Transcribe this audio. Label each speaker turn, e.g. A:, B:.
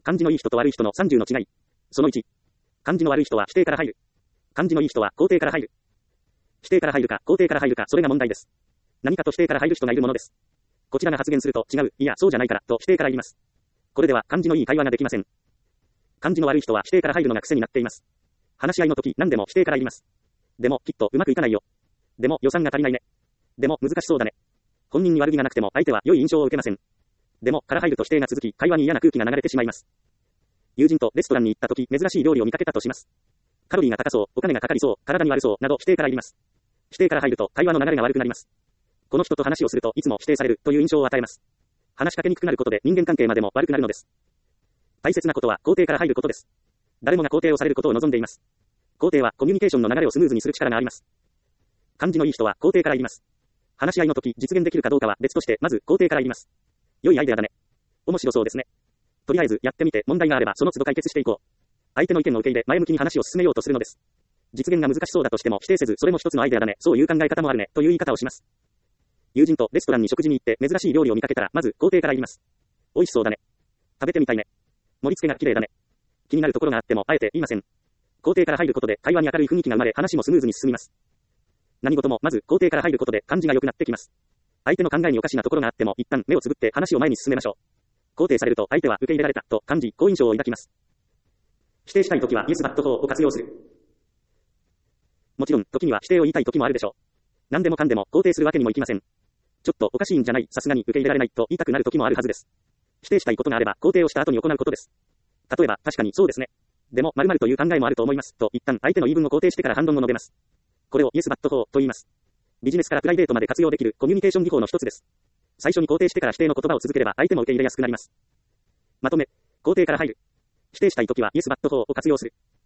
A: 感じのいい人と悪い人の30の違い。その1。感じの悪い人は否定から入る。感じのいい人は肯定から入る。否定から入るか、肯定から入るか、それが問題です。何かと否定から入る人がいるものです。こちらが発言すると、違う、いや、そうじゃないから、と否定から言います。これでは、感じのいい会話ができません。感じの悪い人は否定から入るのが癖になっています。話し合いの時、何でも否定から言います。でも、きっとうまくいかないよ。でも、予算が足りないね。でも、難しそうだね。本人に悪気がなくても、相手は良い印象を受けません。でも、から入ると否定が続き、会話に嫌な空気が流れてしまいます。友人とレストランに行った時、珍しい料理を見かけたとします。カロリーが高そう、お金がかかりそう、体に悪そう、など否定から言います。否定から入ると、会話の流れが悪くなります。この人と話をすると、いつも否定される、という印象を与えます。話しかけにくくなることで、人間関係までも悪くなるのです。大切なことは、肯定から入ることです。誰もが肯定をされることを望んでいます。肯定は、コミュニケーションの流れをスムーズにする力があります。感じのいい人は、肯定から言います。話し合いの時、実現できるかどうかは別として、まず、肯定から言います。良いアイデアだね。面白そうですね。とりあえず、やってみて、問題があれば、その都度解決していこう。相手の意見を受け入れ、前向きに話を進めようとするのです。実現が難しそうだとしても、否定せず、それも一つのアイデアだね、そういう考え方もあるね、という言い方をします。友人とレストランに食事に行って、珍しい料理を見かけたら、まず、肯定から言います。美味しそうだね。食べてみたいね。盛り付けが綺麗だね。気になるところがあっても、あえて言いません。肯定から入ることで、会話に明るい雰囲気が生まれ、話もスムーズに進みます。何事も、まず、肯定から入ることで、感じが良くなってきます。相手の考えにおかしなところがあっても、一旦目をつぶって話を前に進めましょう。肯定されると、相手は受け入れられた、と感じ、好印象を抱きます。否定したいときは、Yes but 法を活用する。もちろん、時には否定を言いたいときもあるでしょう。何でもかんでも肯定するわけにもいきません。ちょっとおかしいんじゃない、さすがに受け入れられないと言いたくなるときもあるはずです。否定したいことがあれば、肯定をした後に行うことです。例えば、確かにそうですね。でも、〇〇という考えもあると思います。と、一旦相手の言い分を肯定してから反論を述べます。これを Yes but 法と言います。ビジネスからプライベートまで活用できるコミュニケーション技法の一つです。最初に肯定してから否定の言葉を続ければ相手も受け入れやすくなります。まとめ、肯定から入る。否定したいときは Yes but 法を活用する。